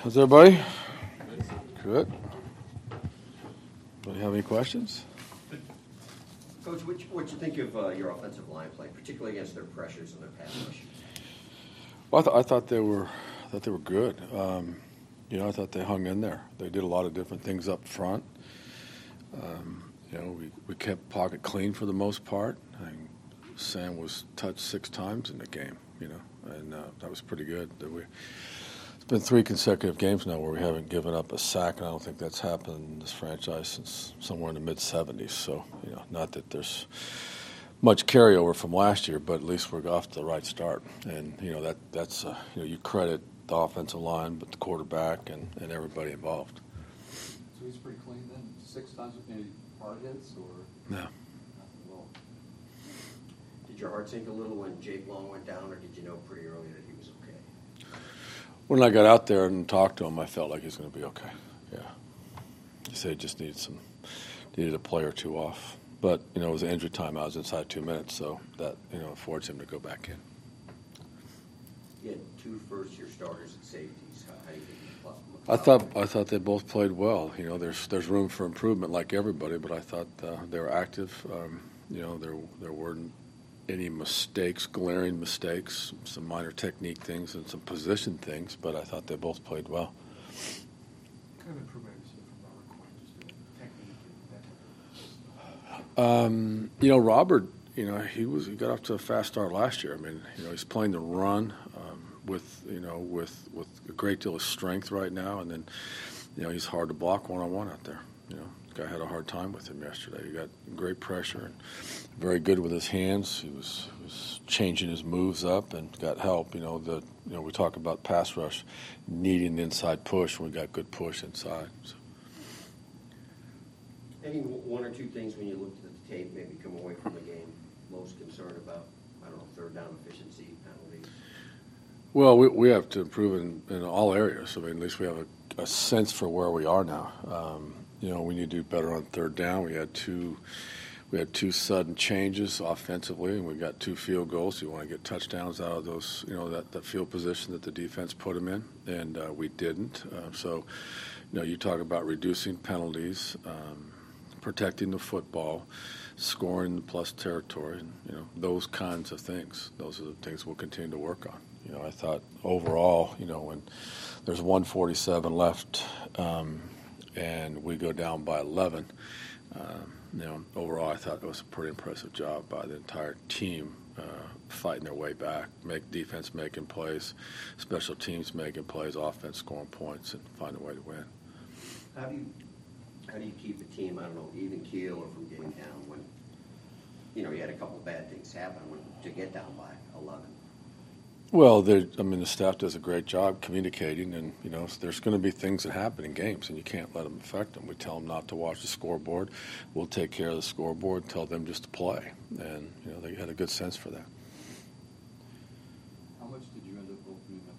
How's everybody? Good. Do you have any questions? Coach, what you think of your offensive line play, particularly against their pressures and their pass rush? Well, I thought they were good. I thought they hung in there. They did a lot of different things up front. We kept pocket clean for the most part. Sam was touched 6 times in the game, and that was pretty good. It's been 3 consecutive games now where we haven't given up a sack, and I don't think that's happened in this franchise since somewhere in the mid-'70s. So, not that there's much carryover from last year, but at least we're off to the right start. And, that's you credit the offensive line, but the quarterback and everybody involved. So he's pretty clean then? 6 times with any hard hits or? No. Nothing at all. Did your heart sink a little when Jake Long went down, or did you know pretty early that he was okay? When I got out there and talked to him, I felt like he was going to be okay. Yeah. He said he just needed a play or 2 off. But, it was an injury time. I was inside 2 minutes, so that, affords him to go back in. You had 2 first-year starters at safeties. How do you think you I thought they both played well. There's room for improvement like everybody, but I thought they were active. There weren't any mistakes, glaring mistakes, some minor technique things and some position things, but I thought they both played well. What kind of improvement have you seen from Robert Quinn, just doing technique and that type of stuff? Robert, he got off to a fast start last year. I mean, he's playing the run with a great deal of strength right now, and then, he's hard to block one-on-one out there. Guy had a hard time with him yesterday. He got great pressure and very good with his hands. He was changing his moves up and got help. We talk about pass rush needing the inside push. We got good push inside. So. Any 1 or 2 things when you looked at the tape, maybe come away from the game, most concerned about, third down efficiency, penalties? Well, we have to improve in all areas. I mean, at least we have a sense for where we are now. We need to do better on third down. We had two sudden changes offensively, and we got 2 field goals. You want to get touchdowns out of those, that field position that the defense put them in, and we didn't. So, you talk about reducing penalties, protecting the football, scoring the plus territory, and, those kinds of things. Those are the things we'll continue to work on. I thought overall, when there's 1:47 left, and we go down by 11, overall I thought it was a pretty impressive job by the entire team fighting their way back, defense making plays, special teams making plays, offense scoring points, and find a way to win. How do you keep a team, even keel or from getting down when, you had a couple of bad things happen to get down by 11? Well, the staff does a great job communicating, and, there's going to be things that happen in games, and you can't let them affect them. We tell them not to watch the scoreboard. We'll take care of the scoreboard, tell them just to play, and, they had a good sense for that. How much did you end up opening up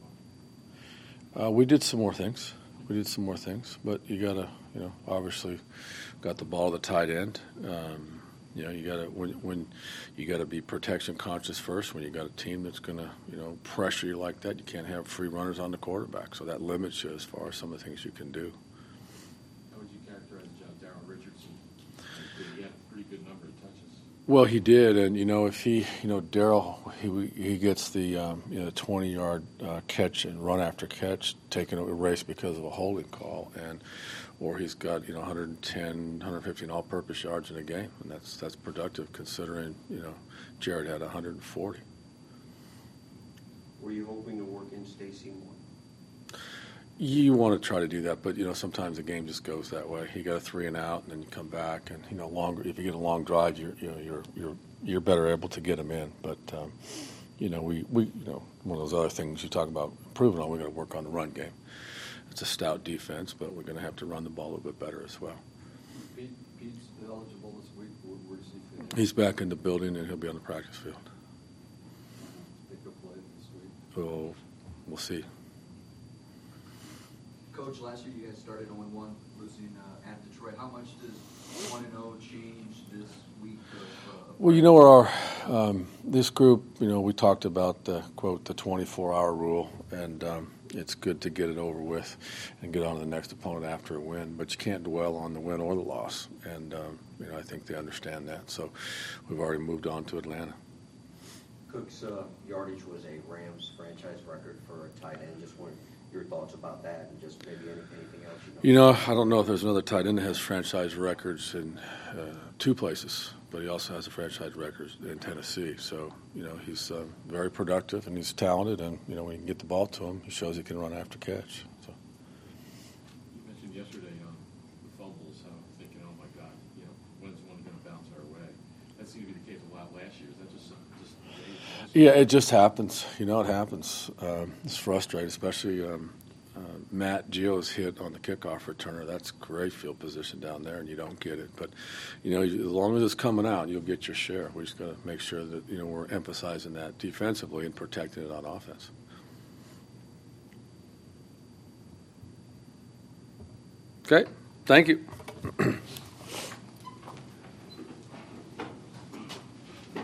the playbook? We did some more things. But you got to, obviously got the ball at the tight end. You got to when you got to be protection conscious first. When you got a team that's going to pressure you like that, you can't have free runners on the quarterback. So that limits you as far as some of the things you can do. How would you characterize Darryl Richardson? He had a pretty good number of touches. Well, he did, and if he, Darryl, he gets the 20-yard catch and run after catch, taking a race because of a holding call, or he's got 110, 115 all-purpose yards in a game, and that's productive considering Jared had 140. Were you hoping to work in Stacy more? You want to try to do that, but sometimes the game just goes that way. You got a 3 and out, and then you come back, and longer. If you get a long drive, you're better able to get them in. But we one of those other things you talk about improving on. We got to work on the run game. It's a stout defense, but we're going to have to run the ball a little bit better as well. Pete's eligible this week. Where does he fit? He's back in the building, and he'll be on the practice field. Think he'll play this week? So we'll see. Coach, last year you guys started 0-1, losing at Detroit. How much does 1-0 change this week? Well, this group, we talked about the 24-hour rule, and it's good to get it over with and get on to the next opponent after a win. But you can't dwell on the win or the loss, and I think they understand that. So we've already moved on to Atlanta. Cook's yardage was a Rams franchise record for a tight end. Just want your thoughts about that, and just maybe anything else you know. I don't know if there's another tight end that has franchise records in two places, but he also has a franchise record in Tennessee. So, he's very productive and he's talented, and, when you can get the ball to him, he shows he can run after catch. So. You mentioned yesterday the fumbles, how I'm thinking, oh my God, when's one going to bounce our way? That seemed to be the case a lot last year. Is that just Yeah, it just happens. It happens. It's frustrating, especially Matt Gio's hit on the kickoff returner. That's great field position down there, and you don't get it. But, as long as it's coming out, you'll get your share. We just got to make sure that, we're emphasizing that defensively and protecting it on offense. Okay, thank you.